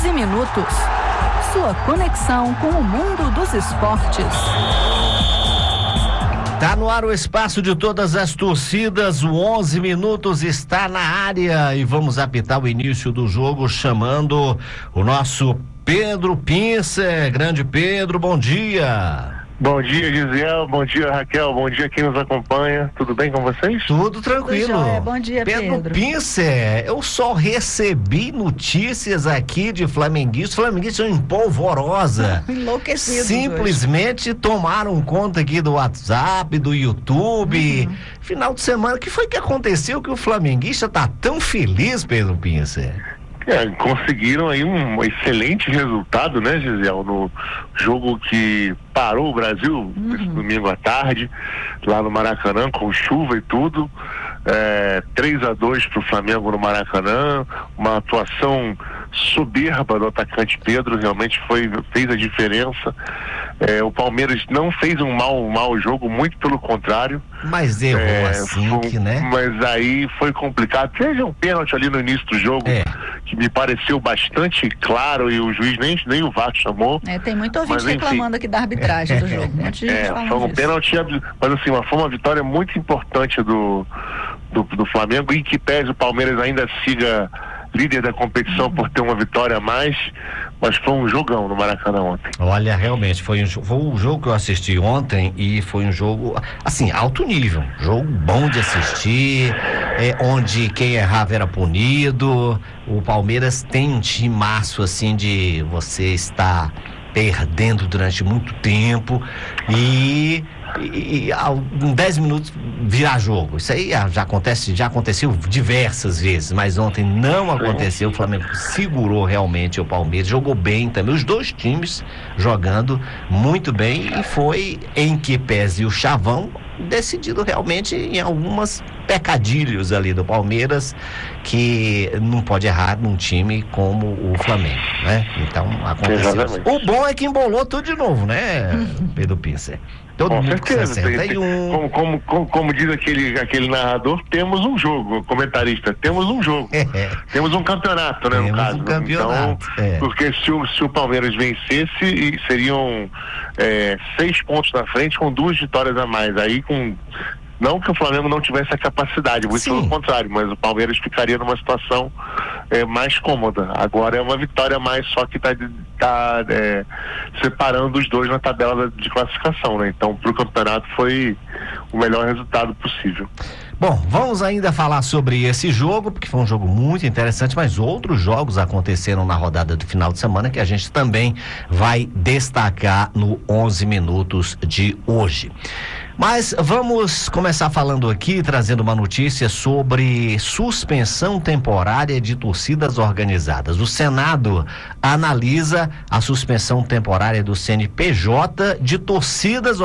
11 minutos. Sua conexão com o mundo dos esportes. Tá no ar o espaço de todas as torcidas, o 11 minutos está na área e vamos apitar o início do jogo chamando o nosso Pedro Pincer. Grande Pedro, bom dia. Bom dia, Gisele, bom dia, Raquel, bom dia quem nos acompanha, tudo bem com vocês? Tudo tranquilo. Tudo jóia. Bom dia, Pedro. Pincer, eu só recebi notícias aqui de flamenguistas são em polvorosa. Enlouquecidos. Simplesmente tomaram conta aqui do WhatsApp, do YouTube. Final de semana, o que foi que aconteceu que o flamenguista tá tão feliz, Pedro Pincer? Conseguiram aí um excelente resultado, né, Gisele, no jogo que parou o Brasil esse domingo à tarde, lá no Maracanã, com chuva e tudo. 3-2 pro Flamengo no Maracanã, uma atuação soberba do atacante Pedro, realmente fez a diferença. O Palmeiras não fez um mau jogo, muito pelo contrário. Mas errou assim, né? Mas aí foi complicado. Teve um pênalti ali no início do jogo que me pareceu bastante claro e o juiz nem o VAR chamou. Tem muito ouvinte reclamando aqui da arbitragem do jogo. Foi um pênalti, mas assim, foi uma vitória muito importante do Flamengo, em que pese o Palmeiras ainda siga líder da competição por ter uma vitória a mais, mas foi um jogão no Maracanã ontem. Olha, realmente, foi um jogo que eu assisti ontem e foi um jogo, assim, alto nível, jogo bom de assistir, onde quem errava era punido. O Palmeiras tem um timaço, assim, de você estar perdendo durante muito tempo e em 10 minutos virar jogo. Isso aí já aconteceu diversas vezes, mas ontem não aconteceu. O Flamengo segurou realmente o Palmeiras, jogou bem também, os dois times jogando muito bem, e foi em que pese o chavão decidido realmente em algumas pecadilhos ali do Palmeiras, que não pode errar num time como o Flamengo, né? Então aconteceu. Exatamente. O bom é que embolou tudo de novo, né, Pedro Pincer? Todo com mundo certeza. 61. Como diz aquele narrador, temos um jogo, comentarista, temos um jogo. Temos um campeonato, né, no caso. Campeonato, então, porque se o Palmeiras vencesse, seriam 6 pontos na frente com 2 vitórias a mais. Aí não que o Flamengo não tivesse a capacidade, muito pelo contrário, mas o Palmeiras ficaria numa situação mais cômoda. Agora é uma vitória a mais, só que está separando os dois na tabela de classificação, né? Então, para o campeonato foi o melhor resultado possível. Bom, vamos ainda falar sobre esse jogo, porque foi um jogo muito interessante, mas outros jogos aconteceram na rodada do final de semana que a gente também vai destacar no 11 minutos de hoje. Mas vamos começar falando aqui, trazendo uma notícia sobre suspensão temporária de torcidas organizadas. O Senado analisa a suspensão temporária do CNPJ de torcidas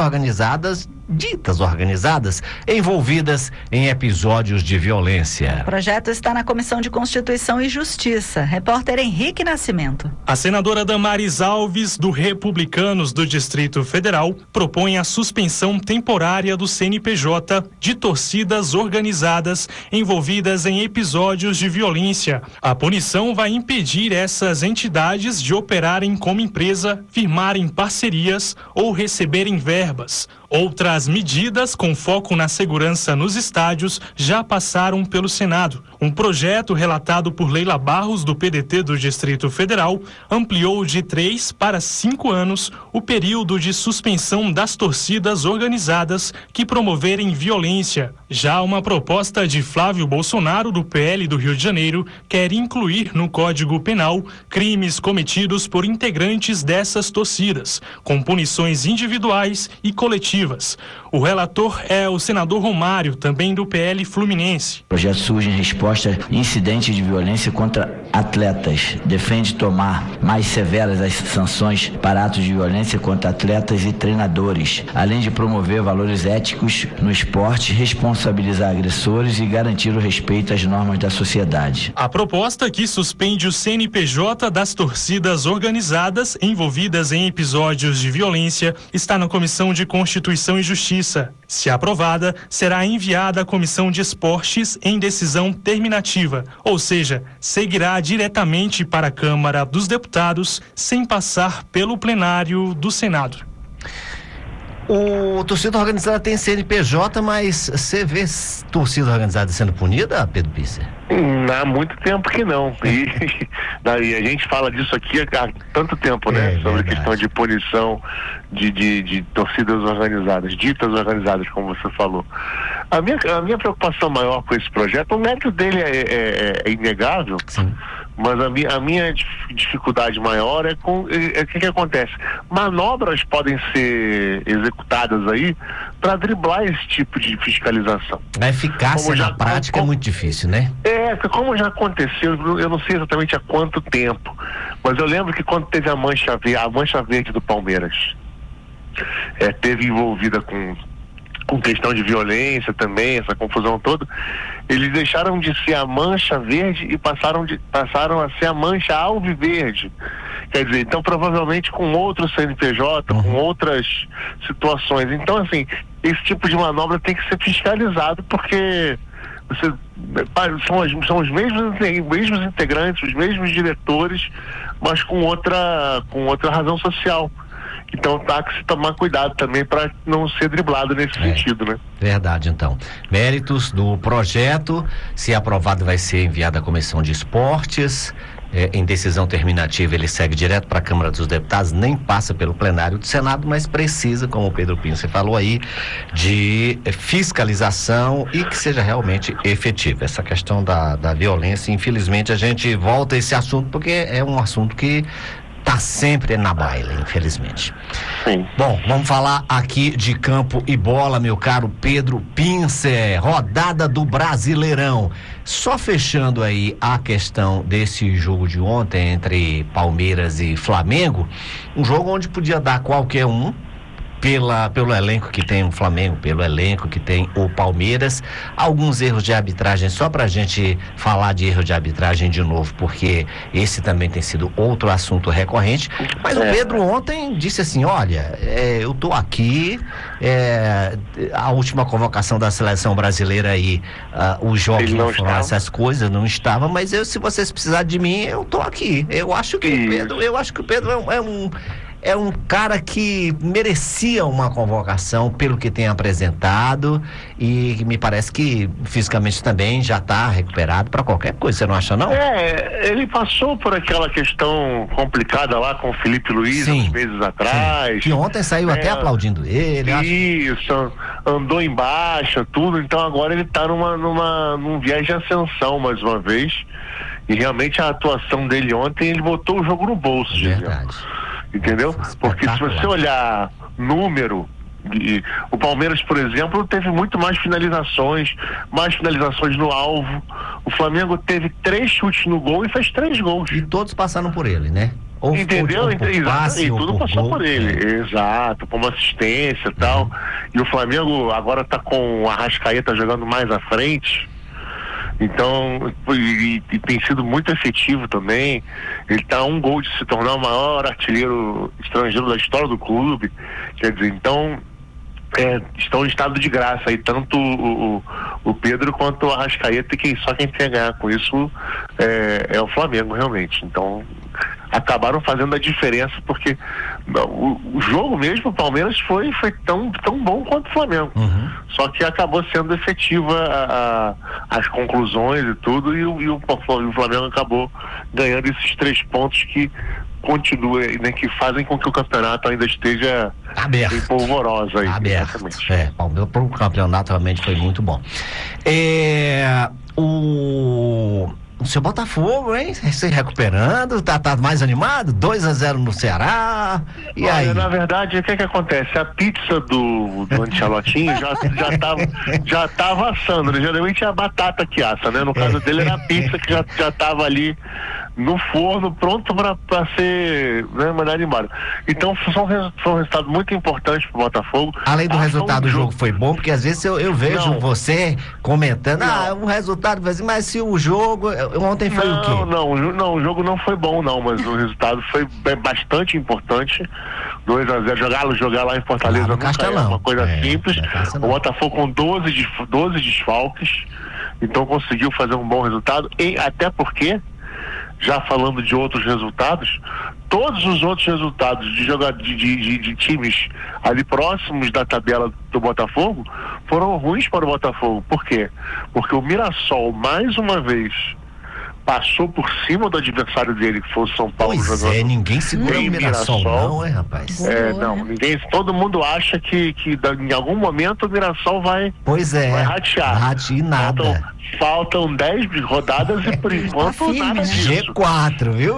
ditas organizadas, envolvidas em episódios de violência. O projeto está na Comissão de Constituição e Justiça. Repórter Henrique Nascimento. A senadora Damares Alves, do Republicanos do Distrito Federal, propõe a suspensão temporária do CNPJ de torcidas organizadas envolvidas em episódios de violência. A punição vai impedir essas entidades de operarem como empresa, firmarem parcerias ou receberem verbas. Outras medidas com foco na segurança nos estádios já passaram pelo Senado. Um projeto relatado por Leila Barros, do PDT do Distrito Federal, ampliou de 3 para 5 anos o período de suspensão das torcidas organizadas que promoverem violência. Já uma proposta de Flávio Bolsonaro, do PL do Rio de Janeiro, quer incluir no Código Penal crimes cometidos por integrantes dessas torcidas, com punições individuais e coletivas. O relator é o senador Romário, também do PL Fluminense. O projeto surge em resposta a incidentes de violência contra atletas. Defende tomar mais severas as sanções para atos de violência contra atletas e treinadores, além de promover valores éticos no esporte, responsabilizar agressores e garantir o respeito às normas da sociedade. A proposta, que suspende o CNPJ das torcidas organizadas envolvidas em episódios de violência, está na Comissão de Constituição Constituição e Justiça. Se aprovada, será enviada à Comissão de Esportes em decisão terminativa, ou seja, seguirá diretamente para a Câmara dos Deputados sem passar pelo plenário do Senado. O torcida organizada tem CNPJ, mas você vê torcida organizada sendo punida, Pedro Pisser? Há muito tempo que não. E a gente fala disso aqui há tanto tempo, né? Sobre a questão de punição de torcidas organizadas, ditas organizadas, como você falou. A minha preocupação maior com esse projeto, o mérito dele é inegável. Sim. Mas a minha dificuldade maior é com o que acontece. Manobras podem ser executadas aí para driblar esse tipo de fiscalização. A eficácia na prática é muito difícil, né? Como já aconteceu, eu não sei exatamente há quanto tempo, mas eu lembro que quando teve a mancha verde do Palmeiras, teve envolvida com questão de violência também, essa confusão toda, eles deixaram de ser a mancha verde e passaram a ser a mancha alviverde. Quer dizer, então provavelmente com outro CNPJ, com outras situações. Então, assim, esse tipo de manobra tem que ser fiscalizado, porque são os mesmos integrantes, os mesmos diretores, mas com outra razão social. Então tá que se tomar cuidado também para não ser driblado nesse sentido, né? Verdade, então. Méritos do projeto, se aprovado, vai ser enviado à Comissão de Esportes. Em decisão terminativa ele segue direto para a Câmara dos Deputados, nem passa pelo plenário do Senado, mas precisa, como o Pedro Pinho você falou aí, de fiscalização e que seja realmente efetiva. Essa questão da violência, infelizmente a gente volta a esse assunto porque é um assunto que tá sempre na baila, infelizmente. Sim. Bom, vamos falar aqui de campo e bola, meu caro Pedro Pincer, rodada do Brasileirão. Só fechando aí a questão desse jogo de ontem entre Palmeiras e Flamengo, um jogo onde podia dar qualquer um, pelo elenco que tem o Flamengo, pelo elenco que tem o Palmeiras. Alguns erros de arbitragem, só pra gente falar de erro de arbitragem de novo, porque esse também tem sido outro assunto recorrente, mas o Pedro ontem disse assim, olha, eu tô aqui, a última convocação da seleção brasileira aí, os jogos não foram essas coisas, não estava, mas se vocês precisarem de mim, eu tô aqui. Eu acho que o Pedro é um cara que merecia uma convocação pelo que tem apresentado e me parece que fisicamente também já está recuperado para qualquer coisa, você não acha não? Ele passou por aquela questão complicada lá com o Felipe Luiz uns meses atrás. E ontem saiu até aplaudindo ele. Isso, andou em baixa, tudo, então agora ele está num viés de ascensão mais uma vez e realmente a atuação dele ontem, ele botou o jogo no bolso. Verdade. Entendeu? Porque se você olhar número, o Palmeiras, por exemplo, teve muito mais finalizações no alvo. O Flamengo teve 3 chutes no gol e fez 3 gols. E todos passaram por ele, né? Entendeu? Passe, e tudo passou por ele. É. Exato, com uma assistência e tal. E o Flamengo agora tá com o Arrascaeta jogando mais à frente. Então, e tem sido muito efetivo também. Ele está a um gol de se tornar o maior artilheiro estrangeiro da história do clube. Quer dizer, então, estão em estado de graça aí, tanto o Pedro quanto o Arrascaeta, e só quem tem a ganhar com isso é o Flamengo, realmente. Então, acabaram fazendo a diferença, porque o jogo mesmo, o Palmeiras foi tão bom quanto o Flamengo. Só que acabou sendo efetiva as conclusões e tudo, e o Flamengo acabou ganhando esses 3 pontos que continuam, né, que fazem com que o campeonato ainda esteja aberto, bem polvoroso aí. Aberto. Palmeiras para o campeonato realmente foi muito bom. O seu Botafogo, hein? Se recuperando, tá mais animado? 2-0 no Ceará. E olha, aí? Na verdade, o que acontece? A pizza do Ancelotinho já tava assando, né? Geralmente é a batata que assa, né? No caso dele era a pizza que já tava ali no forno, pronto para ser, né, mandado embora. Então foi um resultado muito importante para o Botafogo. Além do resultado do jogo foi bom, porque às vezes eu vejo você comentando, o resultado, mas se o jogo, ontem foi o quê? Não, o jogo não foi bom não, mas o resultado foi bastante importante. 2-0, jogar lá em Fortaleza nunca é uma coisa simples. O Botafogo com 12 desfalques, então conseguiu fazer um bom resultado, e até porque, já falando de outros resultados, todos os outros resultados de times ali próximos da tabela do Botafogo foram ruins para o Botafogo. Por quê? Porque o Mirassol, mais uma vez, passou por cima do adversário dele, que foi o São Paulo. Ninguém segura o Mirassol não, rapaz? Ninguém, todo mundo acha que em algum momento o Mirassol vai ratear. Nada. Faltam 10 rodadas e por enquanto nada disso. G4, viu?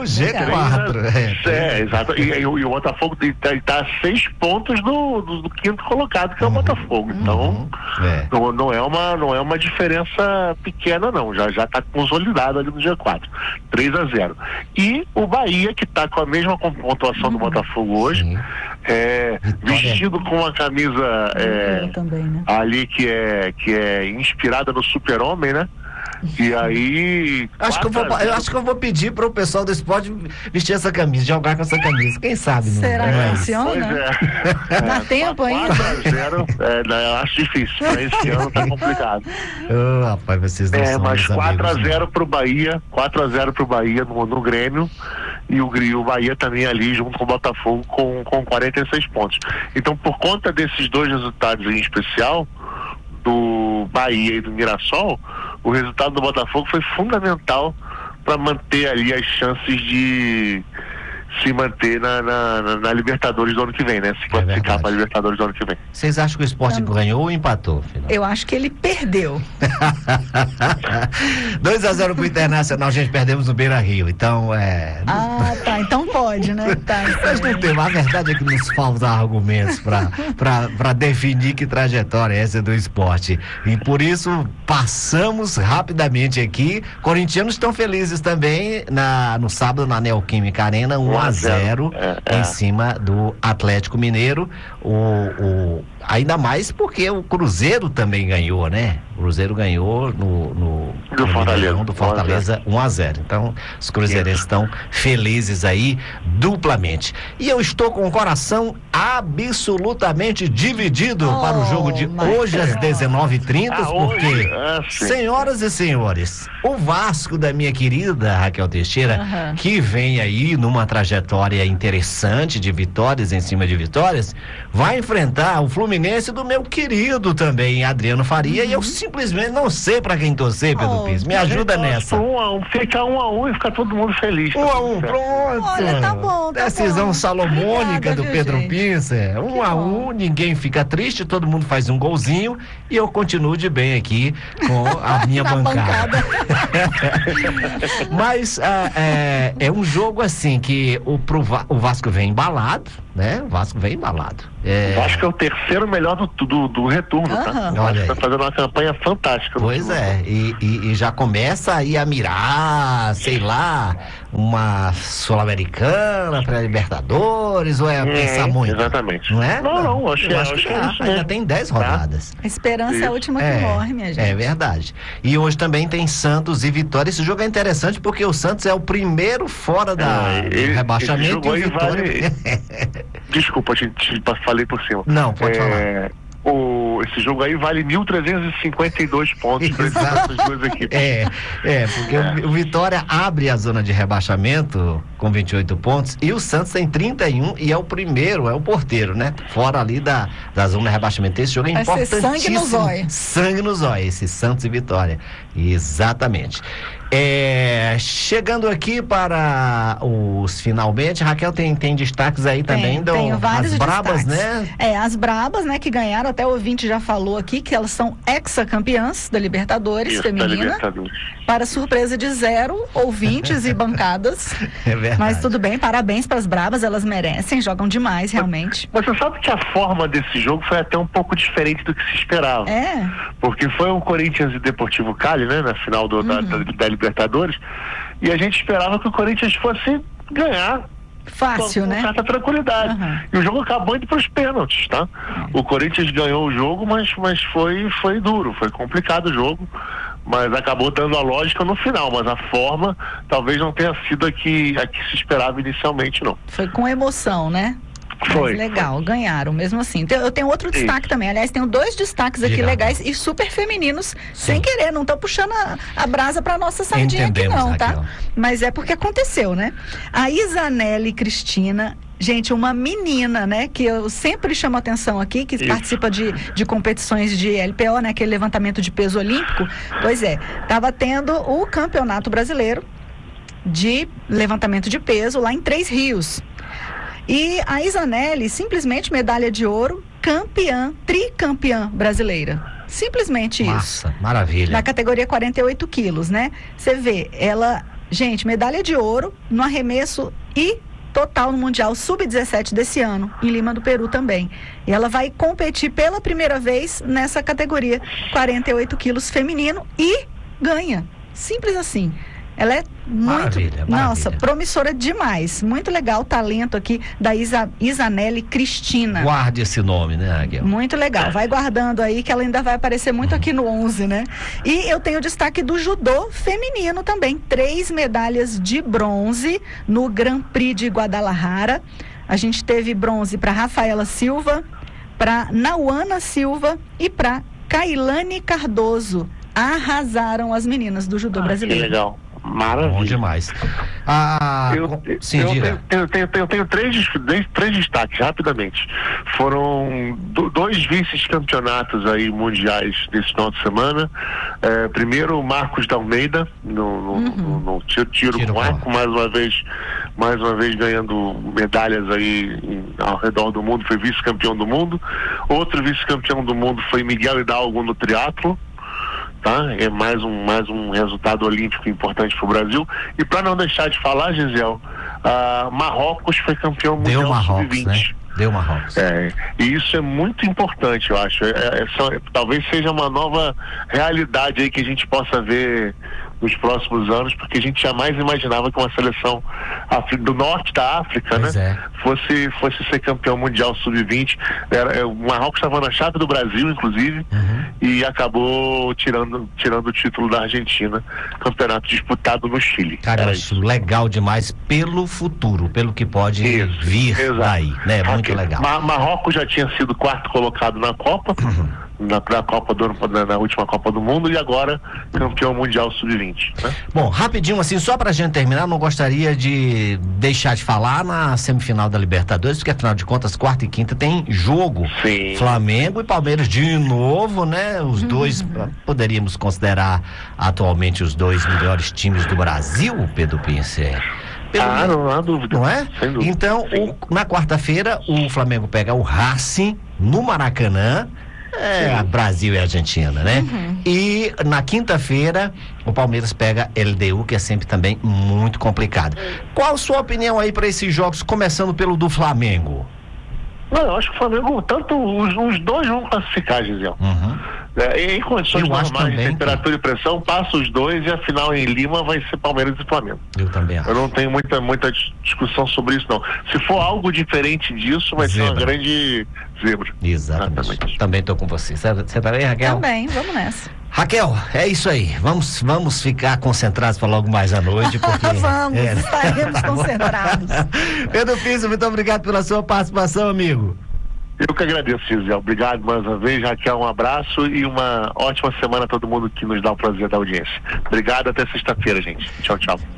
G4. Exato. E o Botafogo está a 6 pontos do quinto colocado, que é o Botafogo. Então, não é uma diferença pequena, não. Já está consolidado ali no G4. 3-0. E o Bahia, que está com a mesma pontuação do Botafogo hoje, vestido com uma camisa também, né? ali que é inspirada no Super-Homem, né? E aí... Acho que eu vou pedir para o pessoal do esporte vestir essa camisa, jogar com essa camisa. Quem sabe, não? Será que funciona? Dá tempo ainda? 4-0, eu acho difícil, mas esse ano tá complicado. Rapaz, vocês não são mas 4-0 pro Bahia. 4-0 pro Bahia no Grêmio, e o Bahia também ali junto com o Botafogo com 46 pontos. Então, por conta desses dois resultados em especial, do Bahia e do Mirassol, o resultado do Botafogo foi fundamental para manter ali as chances de se manter na Libertadores do ano que vem, né? Se classificar para a Libertadores do ano que vem. Vocês acham que o Sport ganhou ou empatou? Final? Eu acho que ele perdeu. 2-0 pro Internacional, gente, perdemos no Beira-Rio, então tá, então pode, né? Mas não tem, a verdade é que nos faltam argumentos para definir que trajetória é essa do Sport, e por isso passamos rapidamente aqui. Corintianos estão felizes também no sábado na Neoquímica Arena, 1-0 em cima do Atlético Mineiro. Ainda mais porque o Cruzeiro também ganhou, né? O Cruzeiro ganhou no Fortaleza 1-0. Então, os cruzeirenses estão felizes aí, duplamente. E eu estou com o coração absolutamente dividido para o jogo de hoje às 19h30, porque, senhoras e senhores, o Vasco da minha querida Raquel Teixeira, que vem aí numa trajetória interessante de vitórias em cima de vitórias, vai enfrentar o Fluminense do meu querido também, Adriano Faria, e eu simplesmente não sei pra quem torcer, Pedro Pires. Me ajuda nessa. 1-1, fica 1-1 e fica todo mundo feliz. 1-1, pronto. Olha, tá bom. Decisão salomônica. Obrigada, do Pedro gente. Pincer. 1-1, ninguém fica triste, todo mundo faz um golzinho e eu continuo de bem aqui com a minha bancada. Mas é um jogo assim que o Vasco vem embalado, né? O Vasco vem embalado. O Vasco é o terceiro melhor do retorno, tá? O Vasco tá fazendo uma campanha fantástica. Pois e já começa aí a mirar, sei lá, uma Sul-Americana para Libertadores, ou pensar muito? Exatamente. Não é? Não, acho que é isso. Ainda tem 10 rodadas. A esperança é a última que morre, minha gente. É verdade. E hoje também tem Santos e Vitória. Esse jogo é interessante porque o Santos é o primeiro fora do rebaixamento. Esse jogo aí Desculpa, falei por cima. Não, pode falar. Esse jogo aí vale 1.352 pontos para essas duas equipes. Porque o Vitória abre a zona de rebaixamento com 28 pontos e o Santos tem 31 e é o primeiro, é o porteiro, né? Fora ali da zona de rebaixamento. Esse jogo é importantíssimo. Sangue no zóio. Sangue no zóio, esse Santos e Vitória. Exatamente. Chegando aqui para os finalmente, Raquel tem destaques aí também tenho vários as brabas, destaques. né? As brabas, né, que ganharam, até o ouvinte já falou aqui que elas são hexacampeãs da Libertadores feminina, para surpresa de 0 ouvintes e bancadas. É verdade. Mas tudo bem, parabéns para as brabas, elas merecem, jogam demais realmente. Mas você sabe que a forma desse jogo foi até um pouco diferente do que se esperava. Porque foi o Corinthians e Deportivo Cali, né, na final da Libertadores, e a gente esperava que o Corinthians fosse ganhar fácil, né? Com certa tranquilidade. E o jogo acabou indo para os pênaltis, tá? O Corinthians ganhou o jogo, mas foi duro, foi complicado o jogo, mas acabou dando a lógica no final, mas a forma talvez não tenha sido a que se esperava inicialmente, não. Foi com emoção, né? Foi. Mas legal, ganharam mesmo assim. Eu tenho outro destaque também. Aliás, tenho 2 destaques aqui legais e super femininos, sem querer. Não tô puxando a brasa pra nossa sardinha aqui não, tá? Mas é porque aconteceu, né? A Isanelli Cristina, gente, uma menina, né? Que eu sempre chamo atenção aqui, que participa de competições de LPO, né? Aquele levantamento de peso olímpico. Pois é, tava tendo o campeonato brasileiro de levantamento de peso lá em Três Rios. E a Isanelli, simplesmente medalha de ouro, tricampeã brasileira. Simplesmente Massa, isso. Maravilha. Na categoria 48 quilos, né? Você vê, ela, gente, medalha de ouro no arremesso e total no Mundial Sub-17 desse ano, em Lima do Peru também. E ela vai competir pela primeira vez nessa categoria 48 quilos feminino e ganha. Simples assim. Ela é muito, nossa, promissora demais. Muito legal o talento aqui da Isanelli Cristina. Guarde esse nome, né, Raquel? Muito legal. Vai guardando aí que ela ainda vai aparecer muito aqui no 11, né? E eu tenho o destaque do judô feminino também. 3 medalhas de bronze no Grand Prix de Guadalajara. A gente teve bronze para Rafaela Silva, para Nauana Silva e para Kailane Cardoso. Arrasaram as meninas do judô brasileiro. Que legal. Maravilha. Bom demais. Eu tenho três destaques, rapidamente. Foram 2 vice-campeonatos aí mundiais desse final de semana. Primeiro, o Marcos da Almeida, no tiro com arco, mais uma vez ganhando medalhas aí ao redor do mundo, foi vice-campeão do mundo. Outro vice-campeão do mundo foi Miguel Hidalgo no triatlo. Tá? É mais um resultado olímpico importante para o Brasil. E para não deixar de falar, Gisele, Marrocos foi campeão mundial Sub-20. Né? Deu Marrocos. E isso é muito importante, eu acho. Talvez seja uma nova realidade aí que a gente possa ver nos próximos anos, porque a gente jamais imaginava que uma seleção do norte da África, fosse ser campeão mundial Sub-20. O Marrocos estava na chave do Brasil, inclusive, e acabou tirando o título da Argentina, campeonato disputado no Chile. Cara, isso legal demais pelo futuro, pelo que pode vir daí, né? Muito legal. Marrocos já tinha sido 4º colocado na Copa, na última Copa do Mundo, e agora campeão mundial Sub-20. Né? Bom, rapidinho assim, só pra gente terminar, não gostaria de deixar de falar na semifinal da Libertadores, porque afinal de contas, quarta e quinta tem jogo. Sim. Flamengo e Palmeiras de novo, né? Os dois, poderíamos considerar atualmente os 2 melhores times do Brasil, Pedro Pincer. Não há dúvida. Não é? Sem dúvida. Então, na quarta-feira, o Flamengo pega o Racing no Maracanã. Brasil e Argentina, né? E na quinta-feira o Palmeiras pega LDU, que é sempre também muito complicado. Qual a sua opinião aí para esses jogos, começando pelo do Flamengo? Eu acho que o Flamengo, tanto os dois vão classificar, Gisele. Em condições normais de temperatura e pressão, passa os dois e a final em Lima vai ser Palmeiras e Flamengo. Eu também acho. Eu não tenho muita discussão sobre isso, não. Se for algo diferente disso, vai ser uma grande zebra. Exatamente. Também estou com você. Você tá bem, Raquel? Também, vamos nessa. Raquel, é isso aí. Vamos ficar concentrados para logo mais à noite, porque... Estaremos concentrados. Pedro Pincer, muito obrigado pela sua participação, amigo. Eu que agradeço, Gisele. Obrigado mais uma vez, Raquel. Um abraço e uma ótima semana a todo mundo que nos dá o prazer da audiência. Obrigado, até sexta-feira, gente. Tchau, tchau.